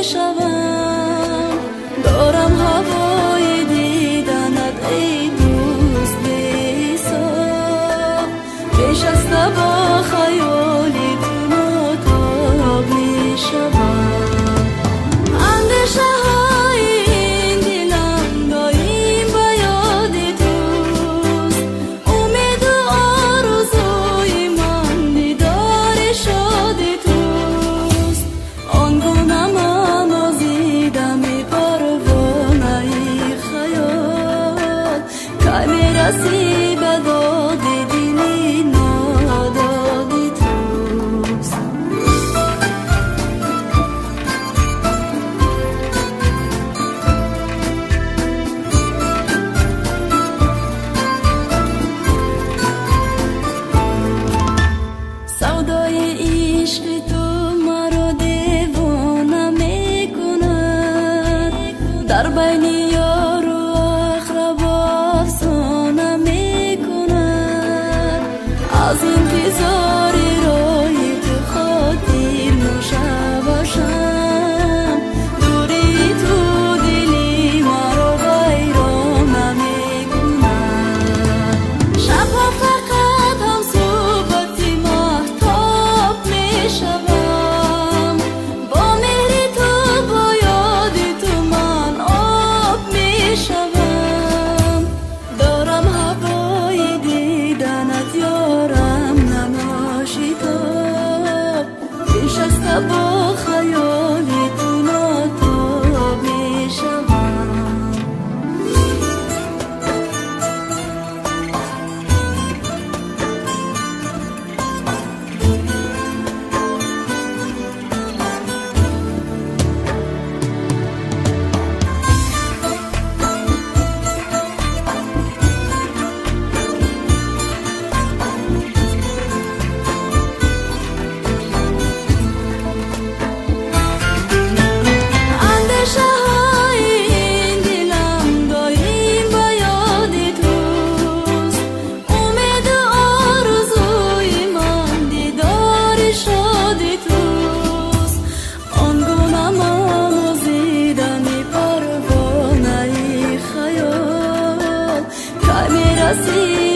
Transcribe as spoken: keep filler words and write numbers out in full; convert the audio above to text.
میشوم. دارم هوای دیدنت ای دوست بی‌حساب. پیش از تو با خیالی تو متاب میشوم. اندیشه های این دلم دایم به یاد توست. امید و آرزوی من دیدار شاد توست. آنگونه من آزیدم ای پروانه ای خیال. که میرسی به داد دلی نادادی توست. سودای عشق تو مرا دیوانه میکند. در بین یار و اقرب افسانه میکند. از انتظار راهی تو خاطر نشوشم. دوری تو دلی مرا ویرانه میکند. شبها فقط هم صحبتی مهتاب میشوم. با مهر تو با یاد تو من آب میشوم. دارم هوای دیدنت یارم نماشیداب. پیش از تو با خیالی تو ناتاب میشوم. اندیشه های این دلم دایم به یاد توست. امید و آرزوی من دیدار شاد توست. آنگونه من آزیدم ای پروانه ای خیال. که میرسی